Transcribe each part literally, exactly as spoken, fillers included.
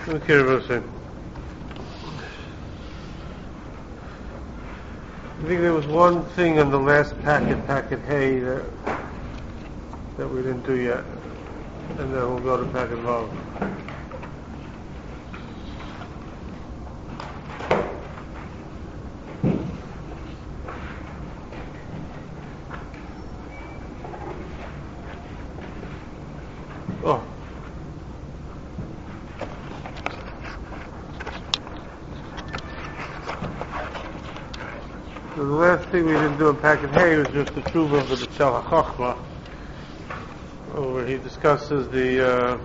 Okay, Rosen. I think there was one thing on the last packet, packet hay, that, that we didn't do yet. And then we'll go to packet Vav. Oh. So the last thing we didn't do in packet hay was just the tshuva of the B'Tzal HaChochma, where he discusses the uh,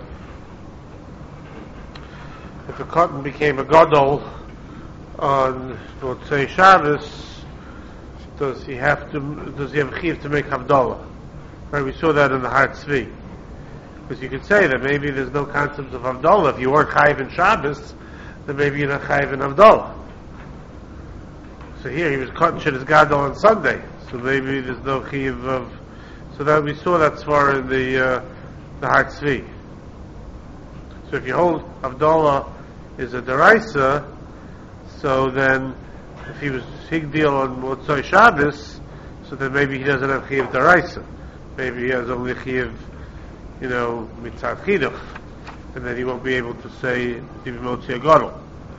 if a cotton became a gadol on, let's say, Shabbos, does he have to does he have a chiv to make havdalah? Right, we saw that in the Har Tzvi. Because you could say that maybe there's no concept of havdalah. If you weren't chayiv in Shabbos, then maybe you're not chayiv in havdalah. So here he was cutting shit as gadol on Sunday, so maybe there's no chiv of. So that we saw that svara in the uh, the Har Tzvi. So if you hold havdalah is a deraisa, so then if he was higdil on Motzei Shabbos, so then maybe he doesn't have chiv deraisa. Maybe he has only chiv, you know, mitzad chiduch, and then he won't be able to say div Motzei gadol.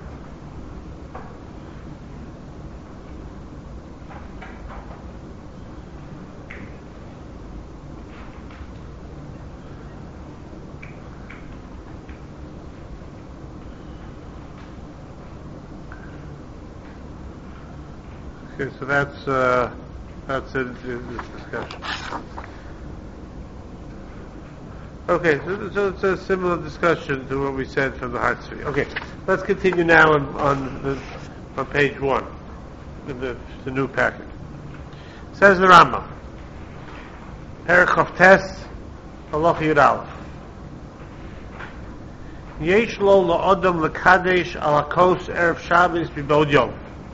Okay, so that's uh, that's it in this discussion. Okay, so, so it's a similar discussion to what we said from the Har Tzvi. Okay, let's continue now on on, the, on page one in the, the new packet. Says the Rambam, Perek Chavtes, Halacha Yud Aleph. Yesh lo la'odam lekadesh ala kos erev Shabbos b'bod yom.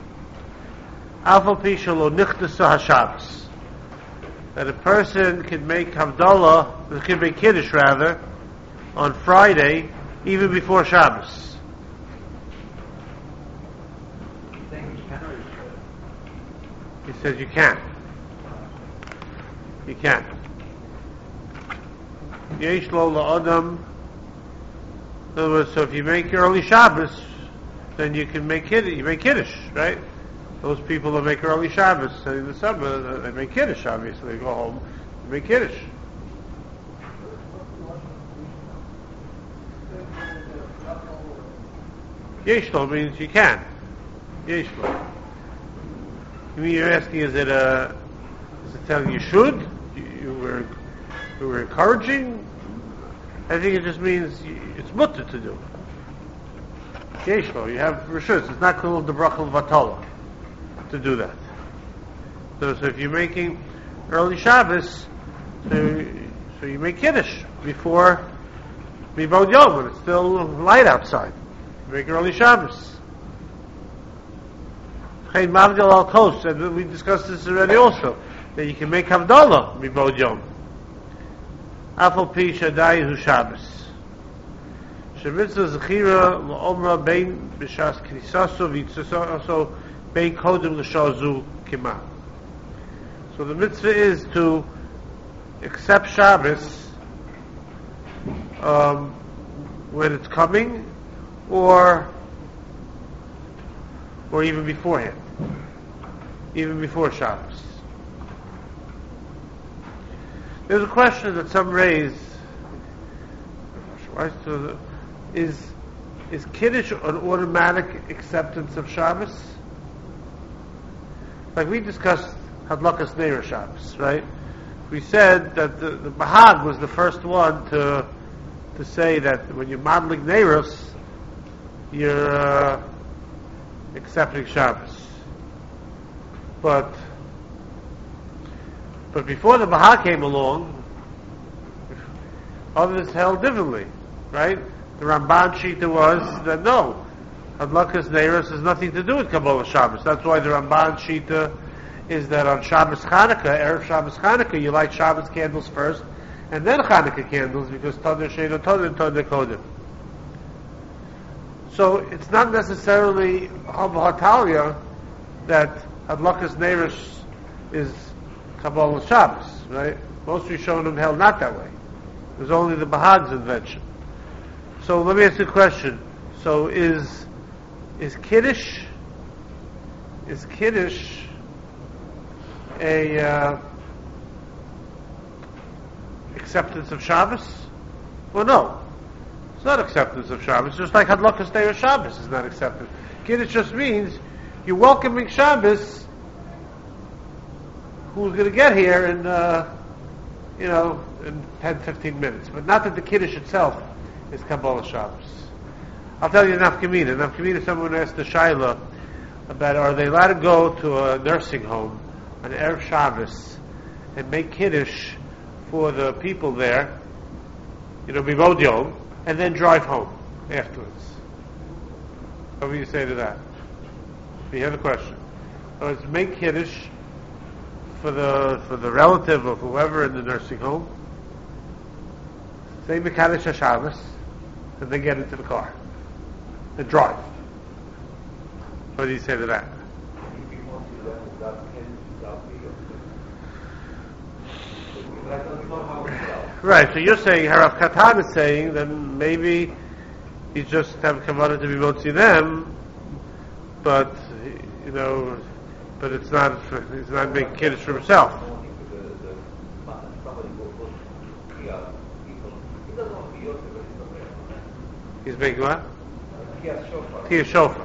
Afal pisha lo nichtasa haShabbos. That a person can make havdalah, can make kiddush rather, on Friday, even before Shabbos. He says you can't. You can't. Yesh lo la'odam. In other words, so if you make early Shabbos, then you can make kiddush. You make kiddush, right? Those people that make early Shabbos in the summer, they make kiddush. Obviously, they go home and make kiddush. Yeshlo means you can. Yeshlo. You mean you're asking? Is it a? Is it telling you should? You, you were, you were encouraging. I think it just means you, it's mutter to do. Yeshlo. You have reshus. It's not called the brachal v'atola to do that. So, so if you're making early Shabbos, so, so you make kiddush before Mibod Yom when it's still light outside. You make early Shabbos. Chayin Mavdil al Kos, and we discussed this already also, that you can make Havdalah Mibod Yom. Afal Pi Shadai Hu Shabbos. Shemitzah Zechira La'omra Bein B'Shas Knisaso V'Yitzaso Bein Kodim L'Shazu Kima. So the mitzvah is to accept Shabbos um, when it's coming, or or even beforehand, even before Shabbos. There's a question that some raise: Is is Kiddush an automatic acceptance of Shabbos? Like we discussed Hadlakas Neira Shabbos, right? We said that the, the Bahag was the first one to to say that when you're modeling Neiros, you're uh, accepting Shabbos. But but before the Bahag came along, others held differently, right? The Ramban Shita was that no, Hadlakas Neiros has nothing to do with Kabbalah Shabbos. That's why the Ramban Shita is that on Shabbos Chanukah, Erev Shabbos Chanukah, you light Shabbos candles first, and then Chanukah candles, because Tadar Sheino Tadar and Tadar Kodim. So it's not necessarily Hatalia that Hadlakas Nerish is Kabbalah Shabbos, right? Most Rishonim held not that way. It was only the Bahag's invention. So let me ask you a question. So is is Kiddush is Kiddush a uh, acceptance of Shabbos? Well, no. It's not acceptance of Shabbos. Just like Hadlakas Nerish Shabbos is not acceptance. Kiddush just means you're welcoming Shabbos who's going to get here in, uh, you know, in ten, fifteen minutes. But not that the Kiddush itself is Kabbalah Shabbos. I'll tell you Nafkamina. Nafkamina, someone asked the Shaila about are they allowed to go to a nursing home on Erev Shabbos and make Kiddush for the people there, you know, Bivod Yom, and then drive home afterwards. What do you say to that? Do you have a question? So it's make Kiddush for the for the relative of whoever in the nursing home. Say Mekadesh HaShabbos, and then get into the car and drive. What do you say to that? Right, so you're saying Harav Katan is saying then maybe you just have kavanah to be motzi them, but you know, but it's not it's not making kiddush for himself. He's making what? Kiyah shofar.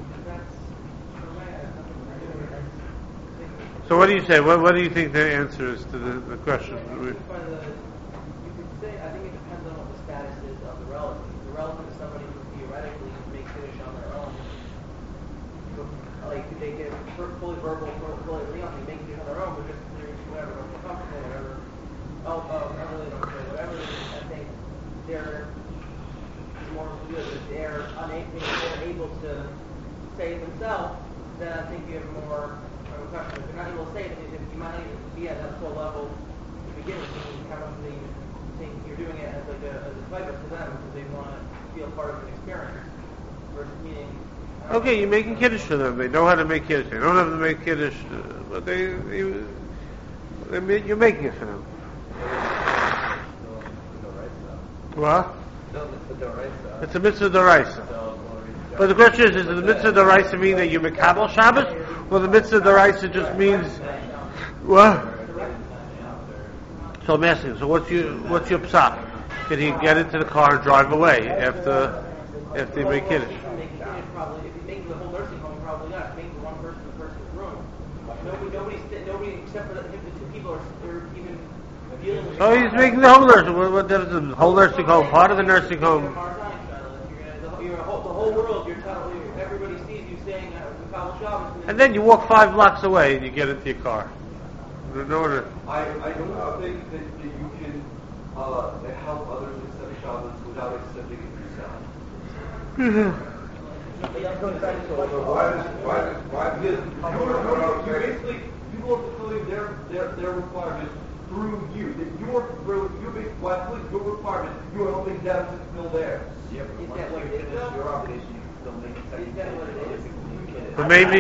So what do you say? What, what do you think the answer is to the, the question? I think it depends on what the status is of the relative. The relative is somebody who theoretically make kiddush on their own. Like they get fully verbal, fully real, they make kiddush on their own, but just whatever, don't feel comfortable, whatever. Oh, oh, I really don't care, whatever. I think they're more good if they're unable, they're able to say it themselves. Then I think you have more. Question. If you're not able to say it, you might not even be at that full level to begin with. You kind of think you're doing it as like a, as a favor to them because they want to feel part of an experience. Versus meaning. Okay, you're making kiddush for them. They know how to make kiddush. They don't have to make kiddush, uh, but they, they, they, you're making it for them. What? It's a mitzvah d'oraisa. But the question is, is the mitzvah d'oraisa mean that you mekabel Shabbos? Well, the mitzvah d'oraisa just means what? So I'm asking. So what's your what's your psak? Can he get into the car and drive away after after you make kiddush? Probably, if you make the whole nursing home, probably not. Make the one person in the person's room. Nobody, nobody, nobody except for the, the two people are, are even dealing with. So he's making the whole nursing. What, what difference is the whole nursing home? Part of the nursing home. You're the whole world. You're telling everybody sees you saying Mikal Shabbos. And then you walk five blocks away and you get into your car. In order. I, I don't think that, that you can uh, help others accept Shabbos without accepting it yourself. Why does why does why does you basically you are fulfilling their their their requirements through you. That you are you make why fulfilling your requirements, you are helping them to fulfill theirs. Yep. Is that what it is? Your obligation, you can still make it. Is that what it is? But maybe.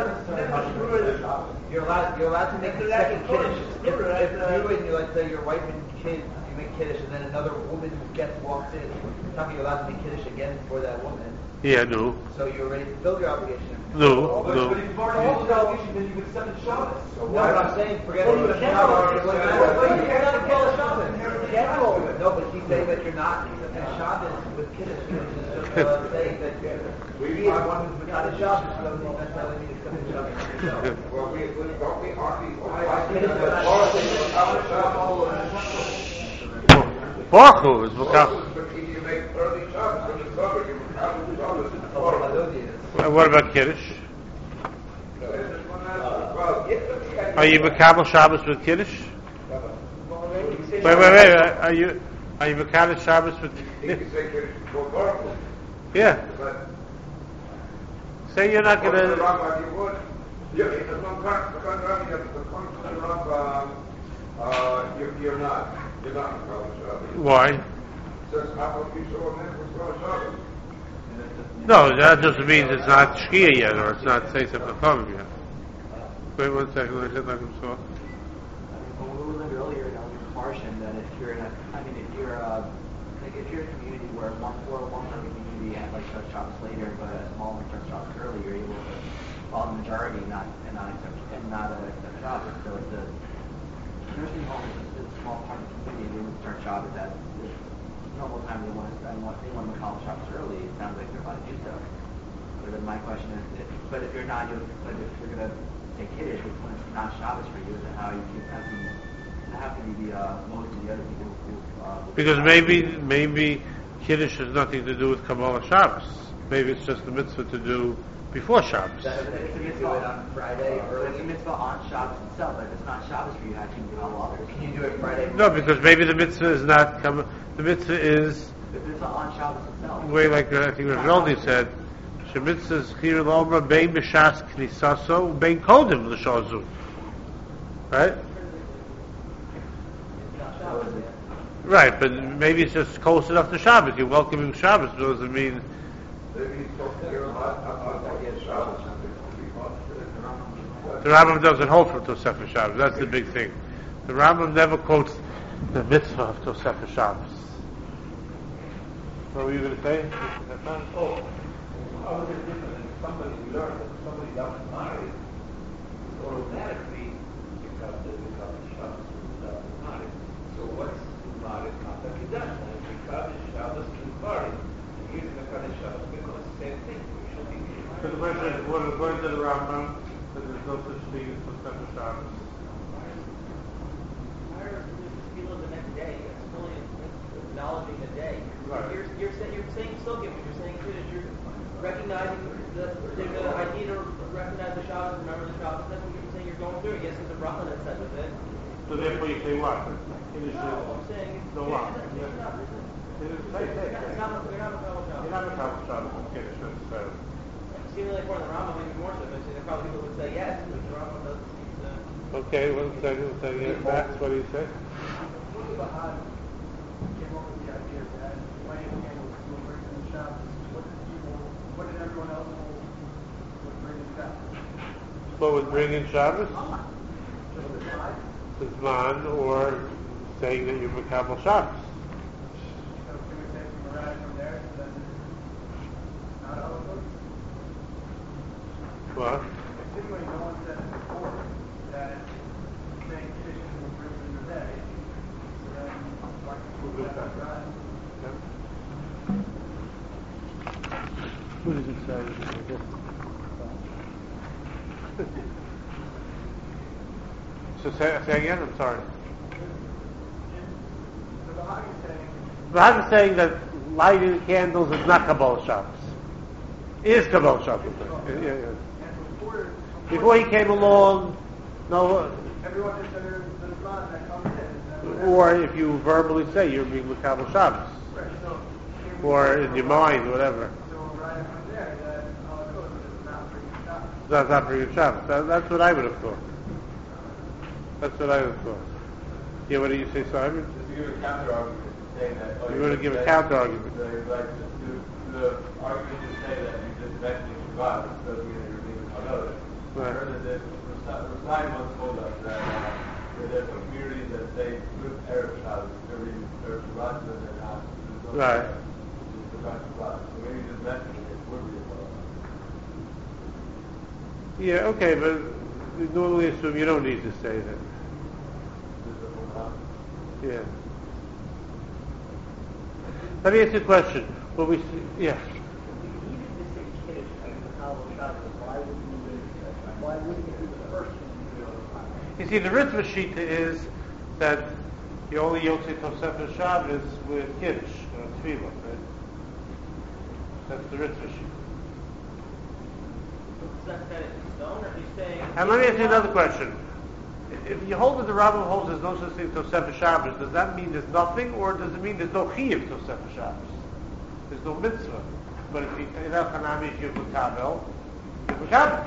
You're allowed. You're allowed to make the second kiddush. If, if you and you, let's say your wife and kids, you make kiddush, and then another woman gets walks in. You're allowed to make kiddush again for that woman. Yeah, no. So you already fulfilled your obligation. No, But, no. but if you've already fulfilled your obligation, then you've accepted Shabbos. So No, but I'm saying, forget it. You can't No, but he's saying that you're not accepting Shabbos with kiddush. He's just uh, saying that we are one who's without a Shabbos, so doesn't necessarily mean accepting Shabbos. well, we we don't we aren't we Baruch Hu is Mekabel. you make early Shabbos when you cover you Mekabel Shabbos. And what about Kiddush? Are you Mekabel Shabbos with Kiddush? Wait, wait, wait. Are you are you Mekabel Shabbos with Kiddush? Yeah. Say you're not going to. You're not. You're not. Why? Says, how about you show a man who's going to Shabbos? No, that just means it's not Shkia yet, or it's not Seisef Chachamim yet. Wait one second, let me let him talk. Well, we learned earlier in Elmer Martian that if you're in a, I mean, if you're uh, like if you're in a community where one or one part of the community had like starts shops later, but a small one starts shops early, you're able to follow the majority, not and not accept and not uh, accept shops. So if the nursing home is a small part of the community, they would start shops at the normal time they want to spend. They want to call shops early. It sounds like they're about to do so. But then my question is, if, but if you're not, you're, but if you're gonna take Kiddush, which when it's not Shabbos for you, then how you keep how can you how can you be uh, most of the other people who uh, Because maybe maybe Kiddush has nothing to do with Kabbalah Shabbos. Maybe it's just a mitzvah to do before Shabbos. That, if you do it on Friday, or it's a mitzvah on Shabbos itself, but if it's not Shabbos for you, how can you follow others? Can you do it Friday? No, because maybe the mitzvah is not come. The mitzvah is If it's on Shabbos itself. the way, like uh, I think Rav said, Shemitzvah is chir l'omra bein b'shas knisaso bein kodim l'shazu. Right. Right, but maybe it's just close enough to Shabbos. You're welcoming Shabbos, but doesn't mean. The Rambam doesn't hold for Tosefah Shabbos. That's the big thing. The Rambam never quotes the mitzvah of Tosefah Shabbos. What were you going to say? Oh, how is it different than somebody we learned that somebody doesn't marry automatically because they become Shabbos without married. So what's married after Kiddush? And because Shabbos is married, and using the Kaddish Shabbos becomes the same thing. We should be So the question is, what according to the Rambam, that there's no such thing as Tosefah Shabbos. The next day, it's fully acknowledging the day. Right. You're, you're, saying, you're saying still giving. You're saying Kiddush. You're recognizing the there's an idea to recognize the Shabbos, remember the Shabbos. That's what you're saying. You're going through it. Yes, there's a bracha that says with it. So therefore you say what? Kiddush No, I'm saying it's, No, it's, what? it's, it's not. It's, It's it's, it's not. You're not a fellow Shabbos. You're not a Kabbalah Shabbos with Kiddush necessarily. Seemingly according to the Rambam, maybe more so. But there probably people would say yes, but the Rambam doesn't seem to. Okay, one second, one second. Yeah, Max, what do you say? What would bring in Shabbos? Zman, or saying that you're Makabel Shabbos. What? Who does it say? So say, say again, I'm sorry. The Bahag is saying that lighting candles is not Kabbalah Shabbos. It is Kabbalah Shabbos. Yeah, yeah, yeah. Before he came along, no. Everyone considers the Zman that comes in. Or if you verbally say you're being Makabel Shabbos. Right, so Or in your mind, whatever. So right from there, that all it goes is not bringing Shabbos. That's not bringing Shabbos. That, that's what I would have thought. That's what I would have thought. Yeah, what do you say, Simon? Just to give a counter argument, saying that. Oh, You're going to give a counter argument. So, like, to, to the argument to say that you just mentioned Shabbat, so you know, you're being another. Right. I heard that the Rashai once told us that, uh, that there's some communities that say good Erev Shabbos, every Erev Shabbat, but they're not. No Right. Shabbat, Shabbat. So maybe just mentioning it would be a problem. Yeah, okay, but we normally assume you don't need to say that. Yeah. Let me ask you a question. When we see, yeah. Why wouldn't it be the first one? You see, the Ritva Shita is that you only Yotzei Tosefah Shabbos with Kiddush, or Tefillah, right? That's the Ritva Shita. Is that set in stone, or are you saying? And let me ask you another question. If you hold that the Rambam holds there's no such thing as Tosefah Shabbos, does that mean there's nothing, or does it mean there's no Chiyuv Tosefah Shabbos? There's no mitzvah. But if you in El Hanami, if you're Mekabel, you're Mekabel.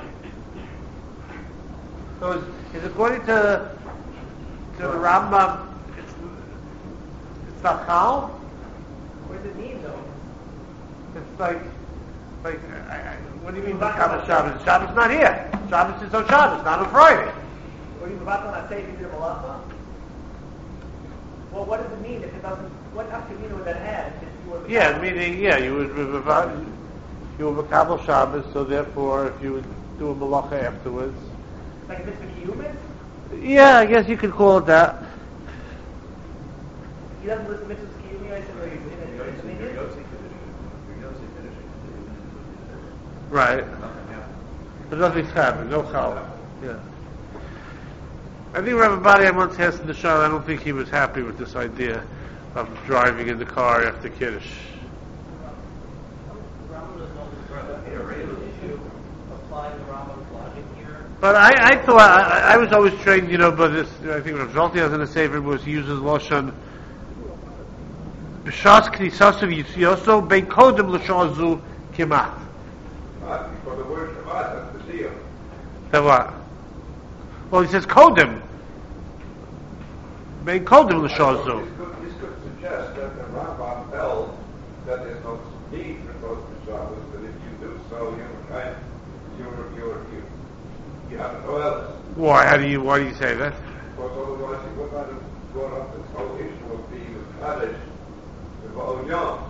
So is, is according to to the Rambam, it's it's not Chal? What does it mean, though? It's like Like, I, I, what do you mean Makabel Shabbos? Shabbos not here. Shabbos is on Shabbos, not on Friday. Were you about to say if you did a malacha? Well, what does it mean if it doesn't? What afternoon would that have? If you were Yeah, meaning, yeah, you would you would Makabel Shabbos, so therefore, if you would do a malacha afterwards. Like a mitzvah kiyumis? Yeah, I guess you could call it that. He doesn't listen to mitzvah kiyumi. I said, like, in a, in a minute. Right. But nothing's happened, no chal. Yeah. I think Rabbi Badi, I once asked in the shul, I don't think he was happy with this idea of driving in the car after Kiddush. But I, I thought, I, I was always trained, you know, but this, I think Rav Zolti has in the Sefer was he uses Lashon, B'shas Knisasav Yitziyoso, Bein Kodem L'shon Zu Kimat. For the word Shabbat, that's the deal. Then what? Well, he says Kodem. Bein Kodem L'shon Zu. This could, this could suggest that the Rambam held that there's no need for both the Shabbos, but if you do so, you're kind, you're, you're, you, you have no else. Why? How do you? Why do you say that? Because otherwise you would not have brought up this whole issue of being a Kaddish with all young.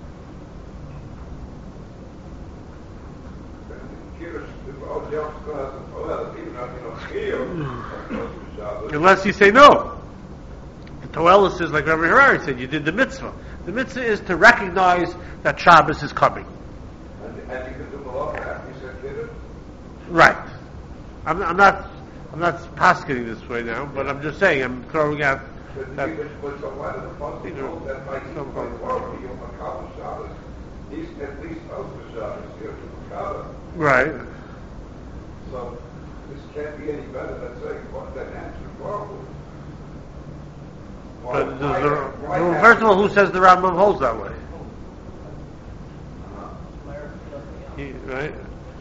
Unless you say no. The Toelis is like Rabbi Harari said, you did the mitzvah. The mitzvah is to recognize that Shabbos is coming. And, and you can do malacha after you said Kiddush? Right. I'm, I'm not I'm not paskening this way now, but I'm just saying, I'm throwing out But that... the Kiddush, so why does the Pasuk hold that by some point forward, you'll Makabel Shabbos, he's at least knows the Shabbos, you're Makabel. Right. So this can't be any better than saying what that answer forward. But does the, well, first of all, who says the Rambam holds that way? He, right?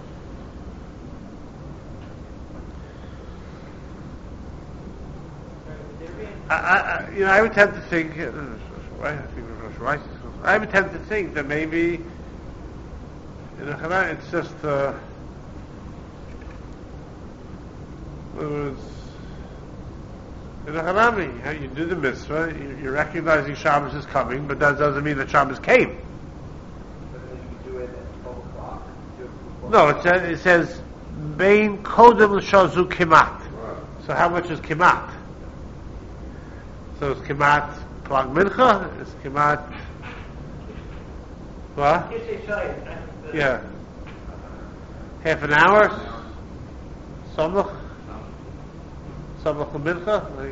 I, I, you know, I would tend to think, uh, I think right. I would tend to think that maybe in a Chana, it's just, uh, in other words, in a Hanami, how you do the mitzvah, you, you're recognizing Shabbos is coming, but that doesn't mean that Shabbos came. But then you do it at twelve o'clock. Do it before No, it says, it says, Bein Kodem L'Shazu Kimat. So how much is Kimat? So it's Kimat Plag Mincha? It's Kimat... What? Yeah. Half an hour? Samach? Samach Mincha? Like,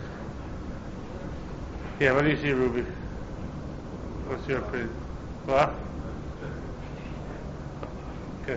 yeah, what do you see, Ruby? What's your opinion? What? Okay.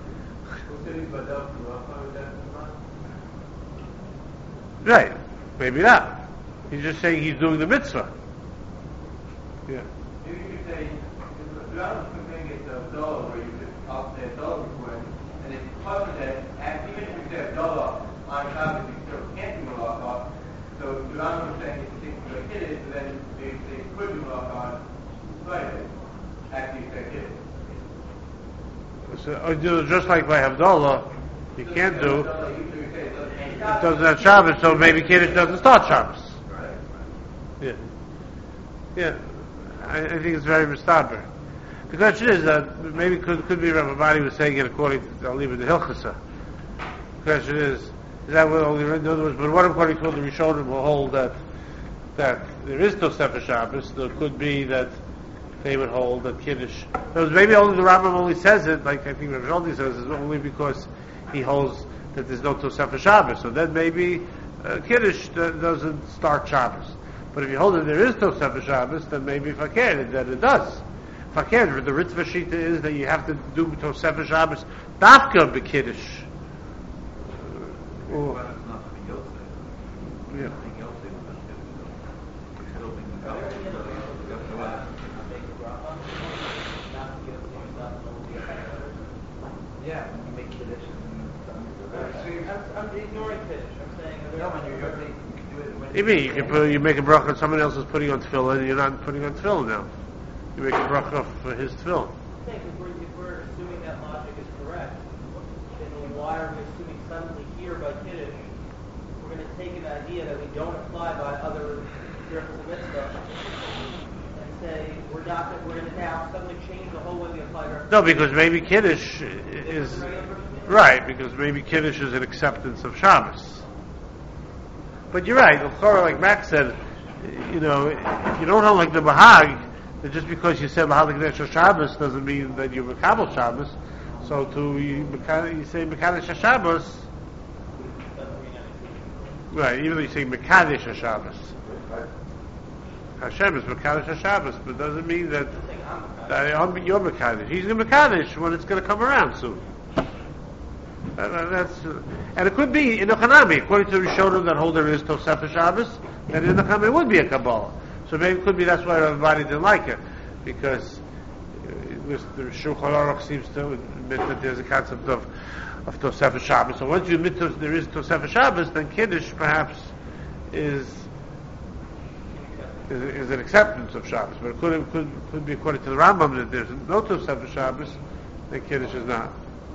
Right. Maybe not. He's just saying he's doing the mitzvah. Yeah. Maybe you could say, the other thing is a dollar where you could up the dollar request, and it's covered that, and even if you say a dollar on Shabbos, you still can't do malach. So the other thing is to take the kiddush, so then they, they could do malach on Friday, after you say kiddush. So, uh, just like by Havdalah, you can't do, It it doesn't have Shabbos, so maybe Kiddush doesn't start Shabbos. Yeah. Yeah. I, I think it's very mistaber. The question is that maybe could could be Rabbi Badi was saying it according to I'll leave it to Hilchasa. The question is, is that what only in other words, but what according to the Rishonim will hold that that there is no Sefer Shabbos, there could be that they would hold that Kiddush. Because maybe only the Rambam only says it, like I think Rabbi Shaldi says, is only because he holds that there's no Tosefah Shabbos. So then maybe uh, Kiddush uh, doesn't start Shabbos. But if you hold that there is Tosefah Shabbos, then maybe Fakir, that it does. Fakir, the Ritva Shita is that you have to do Tosefah Shabbos Dafka B'Kiddush. Uh, or- yeah. Yeah, when you make kiddush and I'm, I'm ignoring Kiddush. I'm saying... no, when you're you're saying you can do it when You mean you can put, you make a bracha, someone else is putting on tefillin, and you're not putting on tefillin now. You make a bracha for his tefillin. saying, if we're, if we're assuming that logic is correct, then why are we assuming suddenly here by Kiddush, we're going to take an idea that we don't apply by other miracles of mitzvah, and say, we're not, we're going to now suddenly change the whole way we apply miracles. No, because maybe Kiddush is, right, because maybe Kiddush is an acceptance of Shabbos. But you're right, like Max said, you know, if you don't hold like the Bahag, that just because you said Bahag Kadesh Shabbos doesn't mean that you're Mekabel Shabbos. So to you, you say Mekadesh Shabbos, right? Even though you say Mekadesh Shabbos, Hashem is Mekadesh Shabbos, but it doesn't mean that that you're Mekadesh. He's going to Mekadesh when it's going to come around soon. Uh, that's, uh, and it could be in the Hanami, according to Rishonim that hold there is Tosefah Shabbos, then in the Hanami it would be a Kabbalah. So maybe it could be that's why everybody didn't like it, because uh, the Shulchan Aruch seems to admit that there's a concept of of Tosefah Shabbos. So once you admit to, there is Tosefah Shabbos, then Kiddush perhaps is is, is an acceptance of Shabbos. But it could could could be according to the Rambam that there's no Tosefah Shabbos, then Kiddush is not.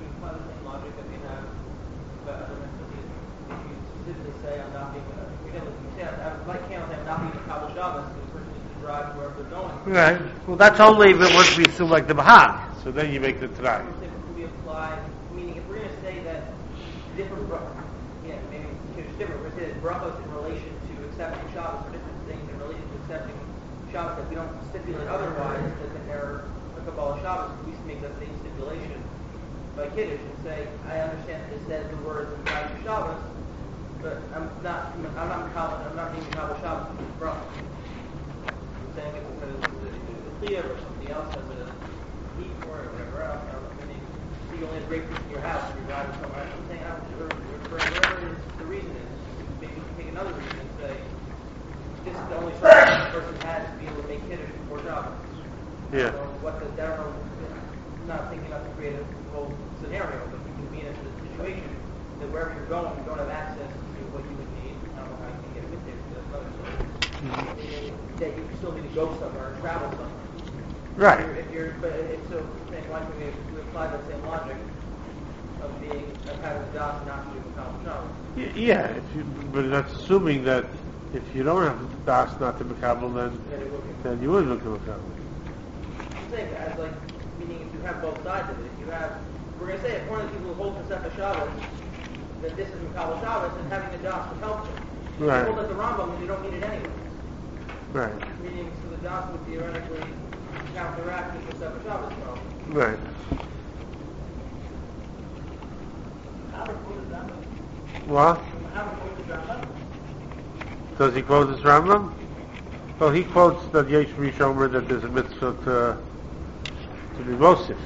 Right. Well, that's only if it once we assume like the Bahag. So then you make the try. Could we apply? Meaning, if we're going to say that different, yeah, maybe it's different. We're saying that brachos in relation to accepting Shabbos, or different things in relation to accepting Shabbos that we don't stipulate otherwise that they're a Kabbalah Shabbos. We just make that same stipulation by Kiddush and say, I understand that it says the words in Mekadesh Shabbos, but I'm not, I'm not, I'm not being Kabbalah Shabbos with brachos. I'm saying it because the Clear or somebody else has a need for it or whatever else. I mean, you only have great things in your house and you're driving somewhere. I'm saying, I don't know, whatever it is, the reason is, maybe you can take another reason and say, this is the only time this person has to be able to make Kiddush before Shabbos. Yeah. So what the, I don't know, I'm not thinking about the creative whole scenario, but you can be in a situation that wherever you're going, you don't have access to what you would need. I don't know how you can get it with there, but that's another story. Mm-hmm. Meaning that you still need to go somewhere or travel somewhere. Right. If you're, if you're but if so, saying why can we, we apply that same logic of being of having the dots not to do Mekabel Shabbos? Y- yeah, if you, but that's assuming that if you don't have das not to Mekabel, then Then it would be. then you would look at Mekabel. I'm saying that as like meaning if you have both sides of it, if you have we're going to say if one of the people who holds the Sefer Shabbos that this is Mekabel Shabbos, and having the das would help them. Right. If you hold as the Rambam, then you don't need it anyway. Right. Meaning, so the das would theoretically counteract the Sefer Shabbos problem. Right. What? Does he quote this Rambam? Well, he quotes that Yesh Rishomer that there's a mitzvah to, to be Mosif.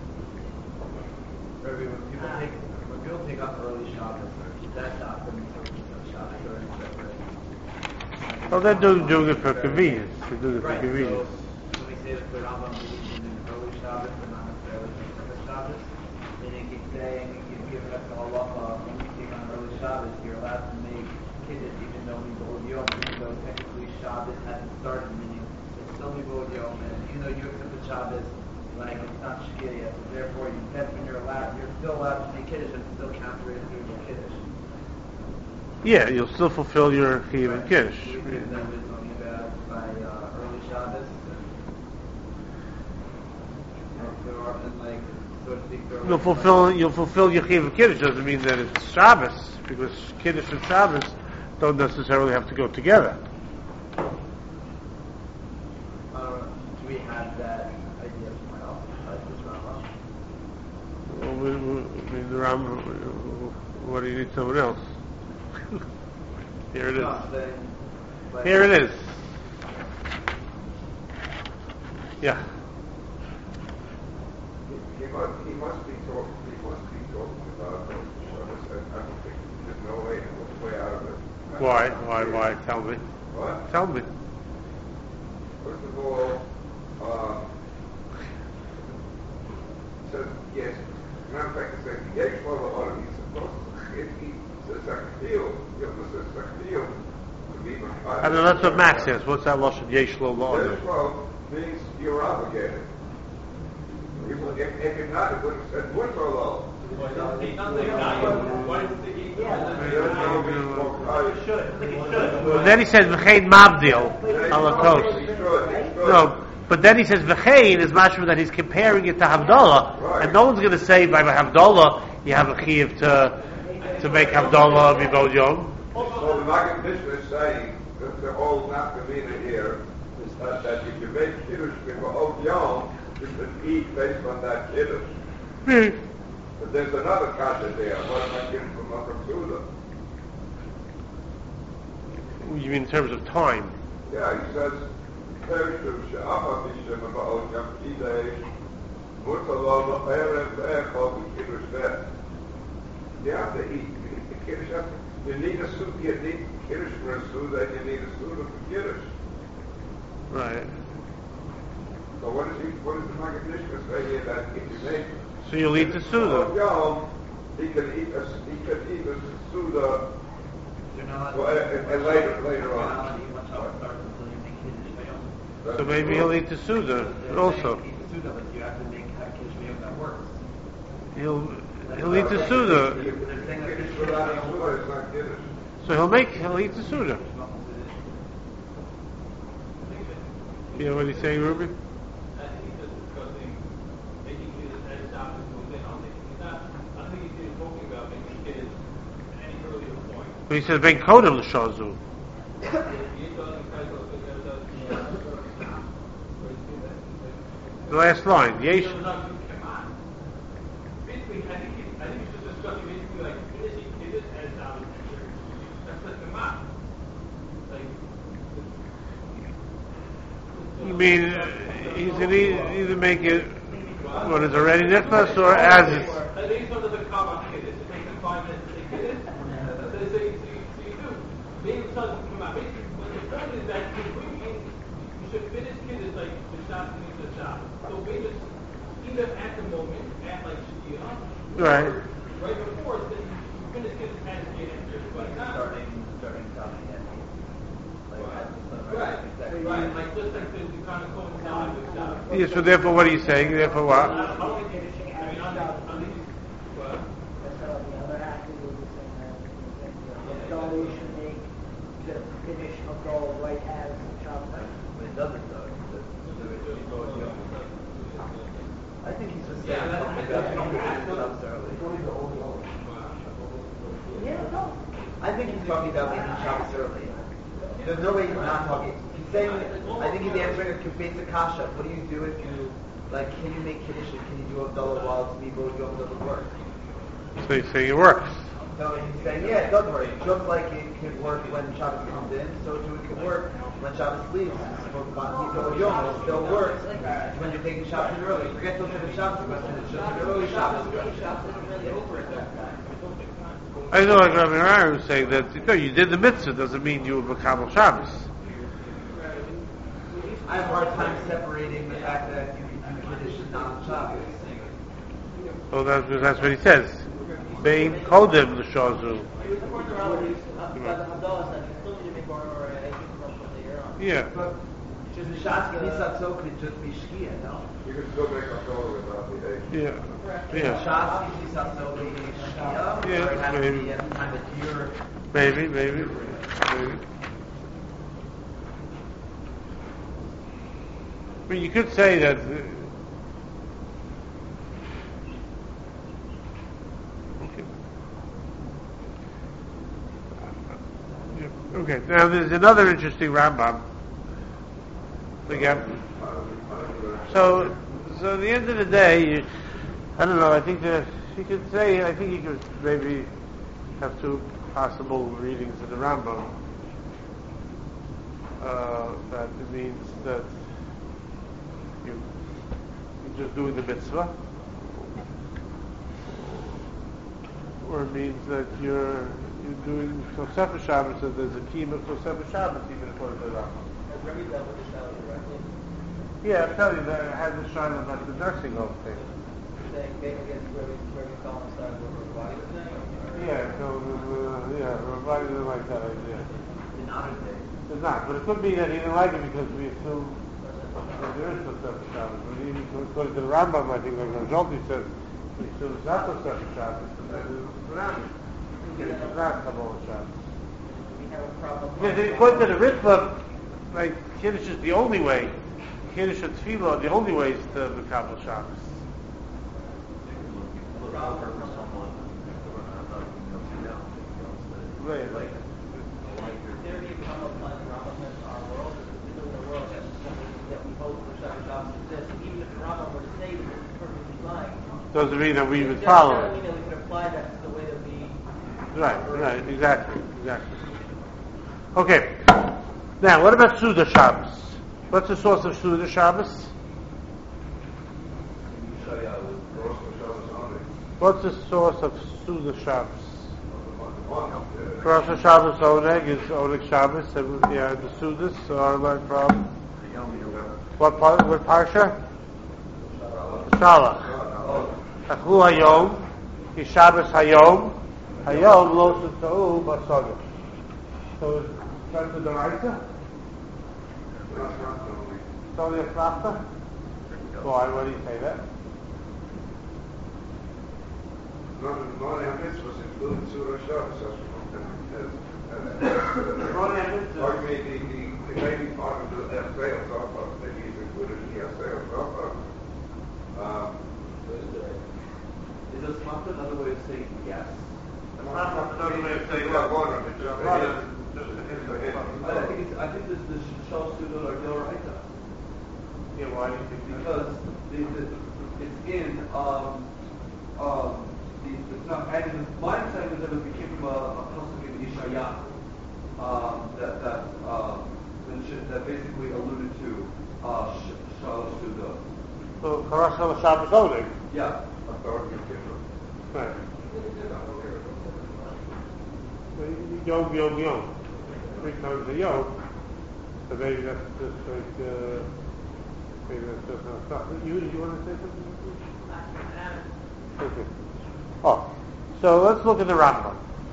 When people take when people take off early Shabbos, that's not the mitzvah of Shabbos or separate. Well, they're doing, doing it for convenience. They're doing it for Right. convenience. So when we say that the Rambam believes in early Shabbos but not necessarily separate Shabbos, then it keeps saying you give us a halacha when you take on early Shabbos, you're allowed to make kiddush even though Mibod Yom, even though technically Shabbos hasn't started, meaning it's still Mibod Yom, and even though you accept the Shabbos, like it's not Shkia yet, so therefore you, that's when you're allowed, you're still allowed to make kiddush and still count it as doing your kiddush. Yeah, you'll still fulfill your Chiyuv and Kiddush. Do you think that was only about by uh, early Shabbos? And there are, and like, so to speak, there are You'll fulfill you'll fulfill your Chiyuv and Kiddush doesn't mean that it's Shabbos, because Kiddush and Shabbos don't necessarily have to go together. Uh, do we have that idea somewhere else besides this Rambam? Well, we, we, I mean, the Ram, what do you need someone else? Here it is. No, I'm saying, like, Here it is. Yeah. He must, he must be talking, he must be talking about those Shabbos. I don't think there's no way, no way out of it. Why? Why? Why? Tell me. What? Tell me. First of all, uh, says, yes, matter of fact, it says, yes, well, the Lord, he's supposed to, if he says, I feel, you know, says, I feel, to be my I know that's what Max says. What's that Lashon Yesh Lo Lo? Yesh Lo means you're obligated. If, if, if it's not, it would have said much or low. Why does it say It should. I think it should. Well, then he says v'chein mabdil alakos. No, but then he says v'chein is mashma that he's comparing it to Havdalah, Right. and no one's going to say by Havdalah you have a chiyuv to to make Havdalah mibod yom. So the Maggid Mishnah is saying that the whole nafkamina here is that, that if you make kiddush before Old Yom, you should eat based on that kiddush. Hmm. But there's another kasha there. What am I getting from Upper Suda? You mean in terms of time? Yeah, he says, Perishim she'afa b'shem ba'ol yom kidei mutalov erev echo b'kiddush veh. You have to eat. The kiddush have to, you need a suda, you need kiddush for a suda, and you need a suda for kiddush. Right. So what is he, what does the Maggid Mishnah say here that if you make So you'll eat the Old suda. Yom, he can eat a, he can eat a suda You're not well, and, and later, later you're not on. allowed to eat once Shabbat starts until you make Kiddush Bayom. So maybe he'll eat the suda also. Eat the Suda, but you have to make have Kiddush Bayom that works. He'll he'll eat the suda. They're saying that Kiddush Kiddush without a Bayom suda works. is not kiddush. So he'll make he'll eat the suda. You know what he's saying, Ruby? I think he's just discussing making kids as Shabbos moves in. I don't think he's not. I don't think he's even talking about making kids at any earlier point. But he says ben kodem l'shazu. He doesn't kind of look at it. The last line. Yesh. Basically, I think he's, I think he's just discussing basically like finishing kids as Shabbos. That's the command. Like. You mean he's gonna e- either make it what is already nichnas or as it's. I think it's under the common kiddush. It takes them five minutes to say kiddush. So they say, so you, so you do. Maybe it doesn't come out. Basically, what the point is that you bring in, you should finish kiddush like the shot and the shot. So maybe it's either at the moment, at like Shkia, Right. right before, then you finish kiddush as you get into it. But not. starting starting Shabbat yet. Like at the sunrise. Right, Exactly. right. Like just like the, you kind of coincide with shot. Yeah, so therefore, what are you saying? Therefore, what? I don't think finishing I mean, on the, on the, what? That's how the other half of it was saying that, you know, you should make the conditional goal right as the Shabbos. But it doesn't though. The- the- the- the- the- I think he's just saying Yeah, that's- something that's- about making Kiddush Shabbos early. Yeah, no. I think he's talking about making Shabbos early. There's no way he's not talking. He's saying, I think he's answering a basic kasha. What do you do if you, like, can you make Kiddush and can you do Abdullah while it's Mibo Yom doesn't work? So he's saying it works. No, he's saying, yeah, it does work. Just like it could work when Shabbos comes in, so too it could work when Shabbos leaves. Mibo Yom, it still works when you're taking Shabbos in early. Forget those are the Shabbos question, it's just an early Shabbos question. I know, like Rabbi Rari was saying that no, you did the mitzvah doesn't mean you were Makabel Shabbos. I have a hard time separating the fact that you can do Kiddush and not Shabbos. So that's that's what he says. Bein kodem l'shazu. He was pointing around with by the Havdalah said you still need to make more or a from later on. Yeah. But just Shas Knisatzo could just be Shkia, no? You can still make a soda without the egg. Yeah. Can Yeah. Shas Knisatzo be Shkia? Yeah, Or it has to be maybe. at the time of year? Maybe, maybe, maybe. I mean, you could say that. Uh, okay. Yeah, okay. Now there's another interesting Rambam. Again. So, so at the end of the day, you, I don't know. I think that you could say. I think you could maybe have two possible readings of the Rambam. Uh, that it means that you, you're just doing the mitzvah, or it means that you're you're doing Tosefah Shabbos, that there's a key of Tosefah Shabbos even according to the Rambam. Has Rebbe dealt with this now directly? Yeah, I'm telling you that I had this shine about the nursing home thing. Saying maybe against Rebbe, Rebbe coincide with what Rabbi was saying? or- Yeah, so uh, yeah, everybody didn't like that idea. In honor day. It's not, but it could be that he didn't like it because we assume There is no Tosefes Shabbos. But even according to the Rambam, I think like Rajolti says, it's not Tosefes Shabbos. And then it's Rambam. It's not Kabbalah Shabbos. We have a problem. Because according to the Ritva, like Kiddush is the only way. Kiddush and Tefillah are the only ways to the Kabbalah Shabbos. Right. Like, there be a problem of Rambam in our world, in the world that that we hold for Shabbos Shabbos exists. Even if the Rambam were to say that it's perfectly fine, Doesn't mean that we would it follow doesn't it. mean that we can apply that to the way that we. Right, right, exactly, exactly. Okay, now what about Suda Shabbos? What's the source of Suda Shabbos? What's the source of Suda Shabbos? Rosh Hashanah Oneg is Oneg Shabbos, and yeah, the Sudas are like from what part? What parsha? Shalach. Achlu Hayom, Ki Shabbos Hayom, Hayom Lo Sutzau Basogim. So it's starts with the Raisa. It's only a Shlachta. Why? Why do you say that? Not in mitzvahs including Surah Shabbos. Or maybe the, the remaining part of the sales offer, maybe it's included in the sales offer. Um, Is a smart another way of saying yes? Another way of saying yeah, one of it, just Right. just a hint of it. I think it's, I think this this Shal Suda or Doraita. Yeah, why do you think that? Because the, the, it's in um um the, it's not and my understanding was that it became from a, a pasuk in Yeshaya um that that um that basically alluded to uh Shal Suda. So Rosh Hashanah Shabbos Oneg. Yeah. Right. Yom, Yom, Yom. Three times a Yom. So maybe that's just like, uh, maybe that's just not stuff. You, you want to say something? Okay. Oh, so let's look at the Rambam.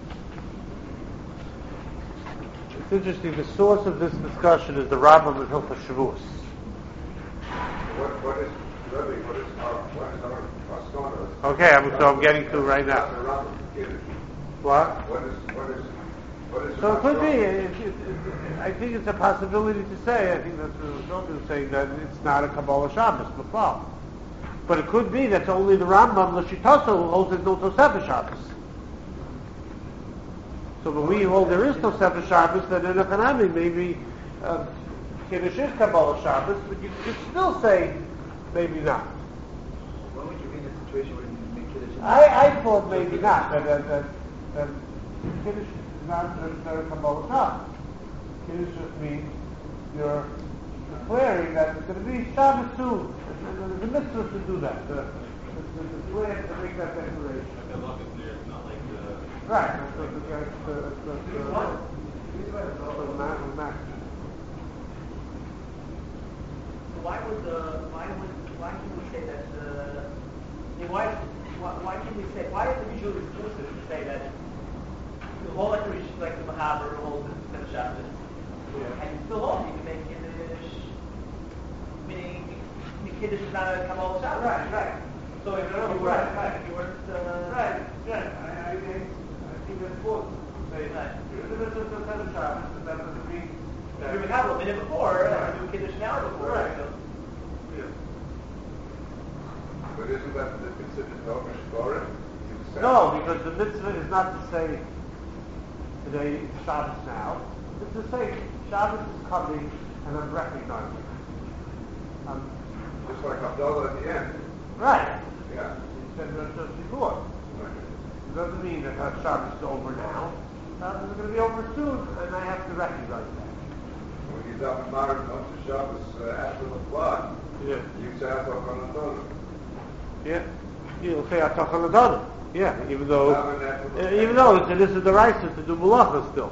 It's interesting, the source of this discussion is the Rambam in Hilchos Shavuos. What, what is, really, what is our, what is our Paschal? Okay, I'm, so I'm getting to it right now. What? What is, what is, what is So it could be. It, it, it, I think it's a possibility to say. I think that's what Shulchan is saying, that it's not a Kabbalah Shabbos, before. But it could be that's only the Rambam L'Shitaso who holds there's no Tosefes Shabbos. So when we hold there is Tosefes Shabbos, then in a Hanami maybe uh, Kiddush is Kabbalah Shabbos, but you could still say maybe not. When would you be in a situation where you make Kiddush? I, I thought maybe not, that, that, that, that Kiddush is not necessarily Kabbalah Shabbos. Kiddush just means you're declaring that it's going to be Shabbos soon. And there's a mitzvah to do that. The, the, the plan to make that declaration. Right. That's what the guy, that's what the, What? that's what the man, the man. So why would the why would why can we say that the I mean, why why why can we say why is it usually exclusive to say that the whole like the like the Mahaber holds the Shabbos Yeah. and you still hold you can make Kiddush meaning the Kiddush is not a Kabbalah Shabbos. Right, right. So if you weren't Right, right. if you weren't uh, Right, yeah, I, I, I think that's important. Say, Right. if it's a Tosefes Shabbos, that doesn't mean if you have a minute before and do Kiddush an hour before. Right. So. Yeah. But isn't that considered Domish Torah? No, because the mitzvah is not to say today it's Shabbos now. It's to say Shabbos is coming and I'm recognizing it. Um, Just like Abdullah at the end. right. Yeah. You said that just before. It doesn't mean that uh, Shabbos is over now. Shabbos is going to be over soon, and I have to recognize that. When you daven married on to Shabbos uh, after the flood, Yeah. you say Atach Anatona. Yeah. You'll say Atach Anadana. Yeah, even though, uh, even though it's, this is the right to do Malacha still.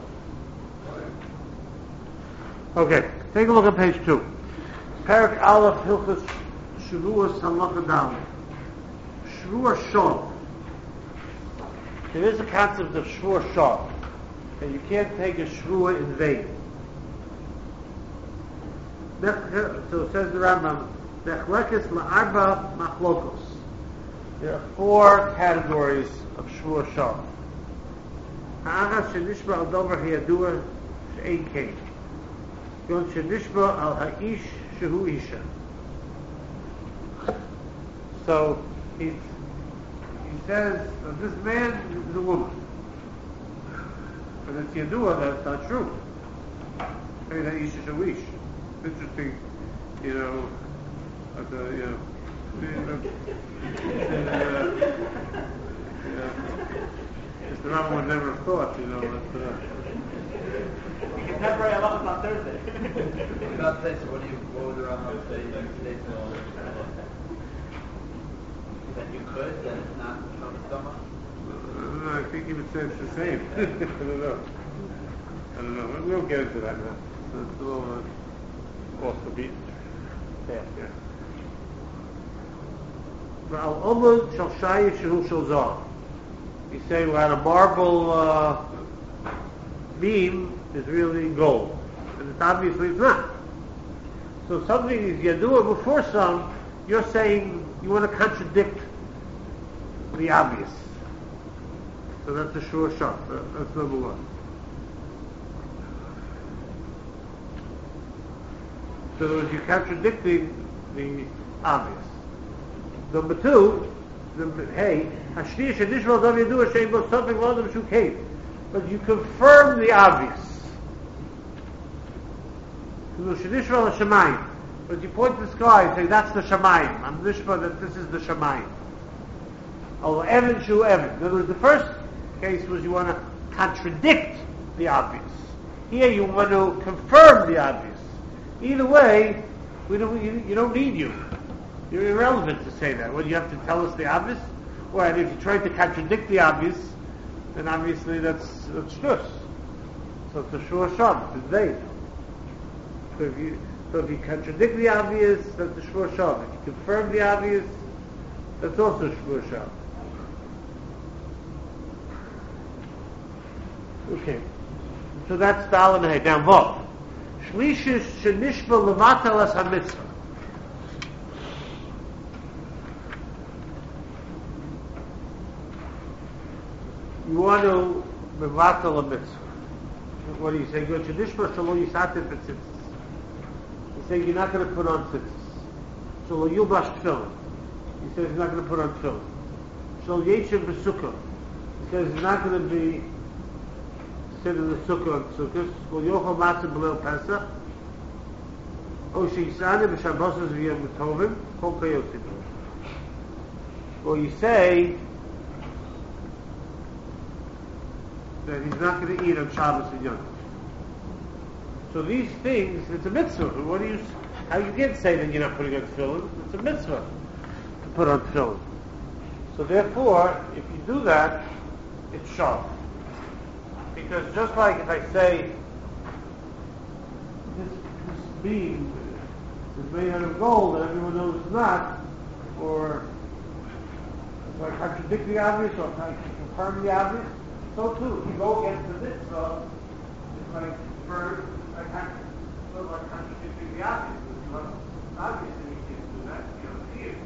Okay, take a look at page two. Parak Aleph Hilchos Shavuos Halacha Dalet. Shvuah Shon. There is a concept of Shvuah Shon, and you can't take a Shvuah in vain. So says the Rambam, Nechlekes la'arba machlokos. There are four categories of Shvur Shah. Ha'achas shenishba al dover hiyadua she'ein kein. Yon shenishba al ha'ish shehu isha. So he he says that this man is a woman, but it's yadua that's not true. Hey, ha'ish shehu ish. Interesting, you know. At the, you know. Uh, Mister Rambam would never have thought, you know, that, uh, You can temporary allowance on Thursday. About this, what do you, what would the Rambam say today? That you could, that it's not from the stomach? I don't know, I think he would say it's the same. I don't know. I don't know. We won't get into that now. So it's a little uh, off the beat. Yeah, yeah. Al Omud Shal Shayit Shehu Shal Zah. He's saying we had a marble uh, beam is really gold, and it's obviously it's not. So something is Yadua before some, you're saying you want to contradict the obvious. So that's a sure shot. That's number one. So in other words, you're contradicting the obvious. Number two, number, hey, Hashniya Shadishmal Dav Yadu Hashem was something one of them who came. But you confirm the obvious. Shadishmal Hashemayim. But you point to the sky and say, that's the Shemayim. I'm Nishma that this is the Shemayim. Oh, Evan Shu Evan. In other words, the first case was you want to contradict the obvious. Here you want to confirm the obvious. Either way, we don't, you, you don't need you. You're irrelevant to say that. Well, you have to tell us the obvious? Well, and if you try to contradict the obvious, then obviously that's that's shtus. So it's a shur sham. It's vague. So if you so if you contradict the obvious, that's a shur sham. If you confirm the obvious, that's also a shur sham. Okay. So that's the alam hey. Now what? Shlishish shenishba levatal as hamitzvah. You want to mevatel a mitzvah. What do you say? Go to Nishma Shalom Yisatim B'tzitzis. You say you're not going to put on tzitzis. Shalom Yubash Tefillin. He says he's not going to put on tefillin. Shalom Yechim B'sukkah. He says he's not going to be sit in the sukkah on sukkahs. Shalom Yochel Matzah B'leil Pesach. O Sheisani B'Shabbos V'yom B'Tovim. Kol Kayotim. Well, you say that he's not going to eat on Shabbos and Yom Tov. So these things, it's a mitzvah. What do you? How you can't say that you're not putting on tefillin? It's a mitzvah to put on tefillin. So therefore, if you do that, it's sharp. Because just like if I say this, this beam is made out of gold and everyone knows it's not, or if I contradict the obvious or if I confirm the obvious, so too, if you go against the mitzvah, it's like first, I can't, sort of like contradicting the obvious. Because obviously you can't do that, you don't see it.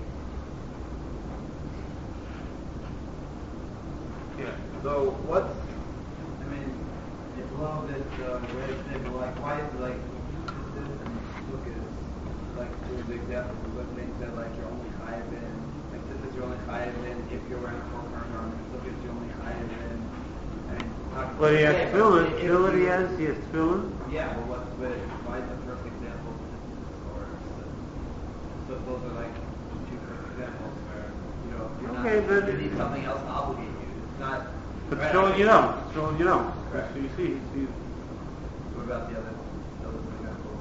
Yeah. So what's, I mean, it's a little bit uh, weird to say, but like, why is it like, this and look is like two big examples. Look, they said like you're only chayav in, like this is you're only chayav in if you're wearing a full turn on. Look is you're only chayav in. But he has tefillin. Tefillin he has. He has tefillin. Yeah, but what's with why is the first example or so those are like two first examples where you know you're Okay, not, but you need something else to obligate you. It's not. But right, showing I mean, you know, showing you know. Correct. So you see, you see. What about the other those examples?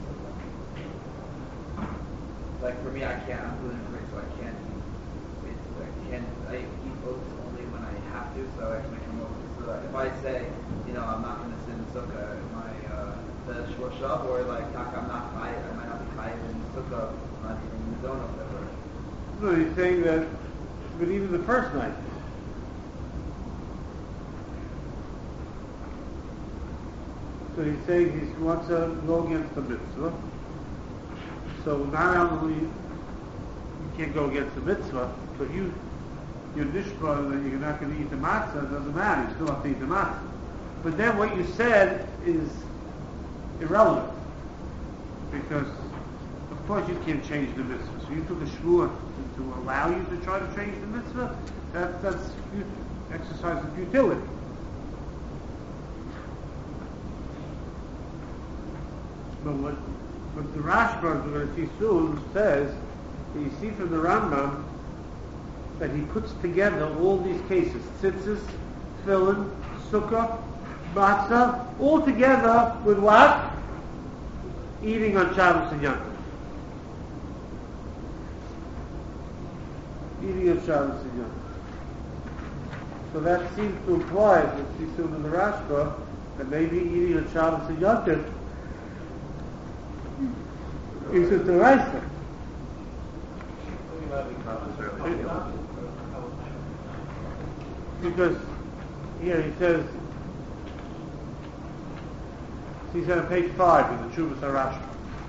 Like for me, I can't. I'm gluten free, so I can't. It's I can't. I eat oats only when I have to, so I can come over. So if I say, you know, I'm not going to sit in sukkah, am I uh, the shor shab, or like I'm not high, I might not be high in sukkah, I'm not even in the zone or whatever. No, he's saying that, but even the first night. So he's saying he wants to go against the mitzvah. So not only you can't go against the mitzvah, but you you're nishba that you're not going to eat the matzah, it doesn't matter. You still have to eat the matzah. But then what you said is irrelevant because of course you can't change the mitzvah. So you took a shvuah to, to allow you to try to change the mitzvah. That that's fut- exercise of futility. But what, what the Rashba, we're going to see soon, says, that you see from the Rambam, that he puts together all these cases, tzitzis, tefillin, sukkah, matzah, all together with what? Eating on Shabbos and Yom Tov. Eating on Shabbos and Yom Tov. So that seems to imply, as we see soon in the Rashba, that maybe eating on Shabbos and Yom Tov is a D'oraisa. Because here he says, he said on page five in the Chuvas HaRashba.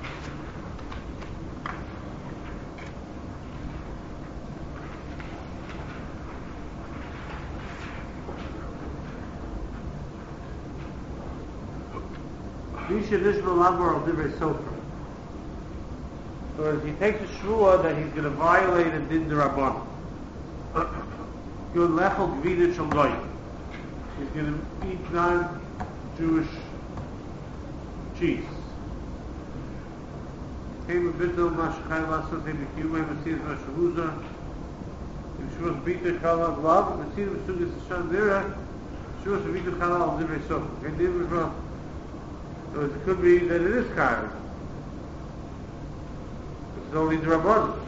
Misha Nishma Lamar al Divrei Sofer. So as he takes a shvuah that he's going to violate a din d'Rabbanan. Yod lechel gvina shel goyim. He's going to eat non-Jewish cheese. Came a bit of mashchay lasot him b'kiyumay masiz mashavuza. Yeshua bita chalal love. Masiz masugis hashan dira. Yeshua bita chalal al divrei sofer. And divrei. So it could be that it is kain. It's only the Rabbanan.